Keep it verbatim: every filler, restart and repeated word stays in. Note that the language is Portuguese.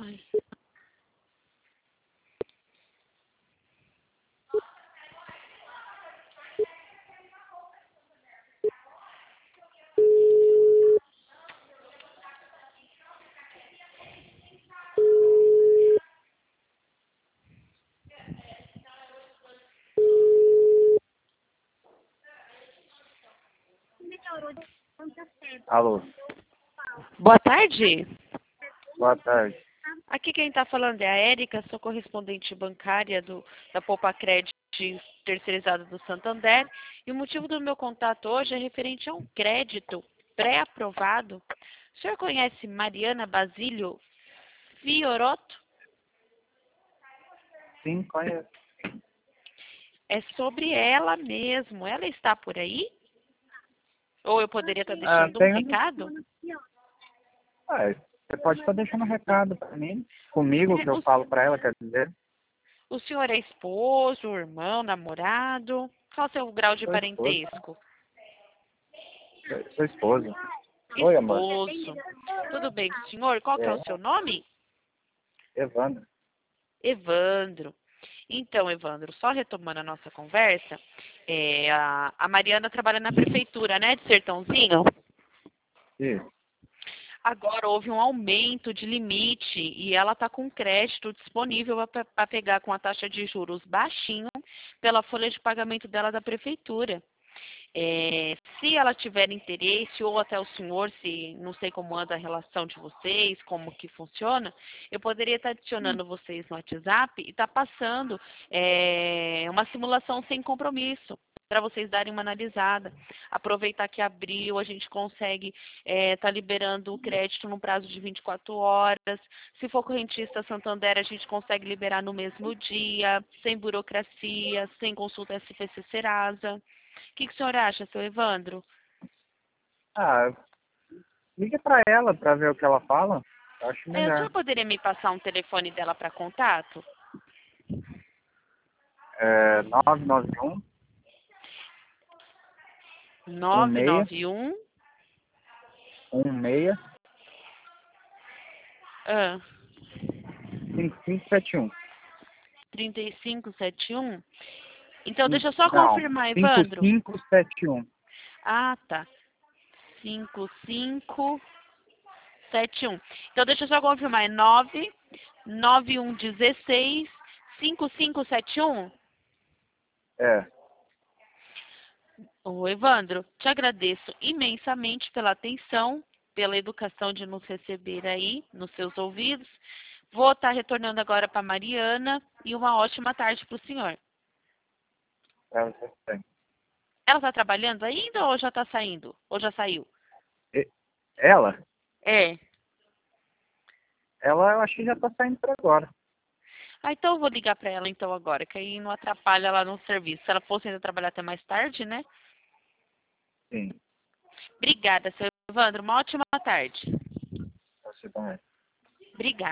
Ai. Alô, Boa tarde. boa tarde. Aqui quem está falando é a Érica, sou correspondente bancária do, da Poupa Crédito terceirizada do Santander. E o motivo do meu contato hoje é referente a um crédito pré-aprovado. O senhor conhece Mariana Basílio Fiorotto? Sim, conheço. É sobre ela mesmo. Ela está por aí? Ou eu poderia estar Ah, deixando um tenho... recado? ah, você pode estar deixando um recado para mim, comigo, que É, eu o, falo para ela, quer dizer. o senhor é esposo, irmão, namorado? Qual o seu grau de Sou esposa. parentesco? Sou, sou esposa. Oi, amor. Esposo. Tudo bem com o senhor? Qual que é É, o seu nome? Evandro. Evandro. Então, Evandro, só retomando a nossa conversa, é, a, a Mariana trabalha na prefeitura, né, de Sertãozinho? Isso. Agora houve um aumento de limite e ela está com crédito disponível para pegar com a taxa de juros baixinho pela folha de pagamento dela da prefeitura. É, se ela tiver interesse, ou até o senhor, se não sei como anda a relação de vocês, como que funciona, eu poderia estar adicionando vocês no WhatsApp e estar passando é, uma simulação sem compromisso, para vocês darem uma analisada. Aproveitar que abril a gente consegue estar liberando o crédito no prazo de vinte e quatro horas. Se for correntista Santander, a gente consegue liberar no mesmo dia, sem burocracia, sem consulta S P C Serasa. O que, que o senhor acha, seu Evandro? Ah, liga para ela para ver o que ela fala. Eu acho É, o melhor. senhor poderia me passar um telefone dela para contato? É nove nove um, um nove seis, nove um um seis, ah, cinco cinco sete um. três cinco sete um. Então, Hum, deixa eu só Não, confirmar, cinco Evandro. cinco sete um. Ah, tá. cinco cinco sete um. Então, deixa eu só confirmar. É nove nove um um seis cinco cinco sete um? É, Ô, Evandro, te agradeço imensamente pela atenção, pela educação de nos receber aí nos seus ouvidos. Vou estar retornando agora para Mariana e uma ótima tarde para o senhor. é você tem. Ela está trabalhando ainda ou já está saindo? Ou já saiu? E- Ela? É. Ela eu acho que já tá saindo por agora. Ah, então eu vou ligar para ela então agora, que aí não atrapalha ela no serviço. Se ela fosse ainda trabalhar até mais tarde, né? Sim, Obrigada, seu Evandro. Uma ótima tarde. você também. Obrigada.